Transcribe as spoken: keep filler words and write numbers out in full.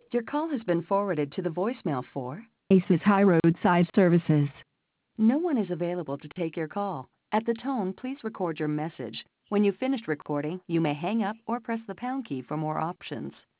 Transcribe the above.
Your call has been forwarded to the voicemail for Aces High Roadside Services. No one is available to take your call. At the tone, please record your message. When you've finished recording, you may hang up or press the pound key for more options.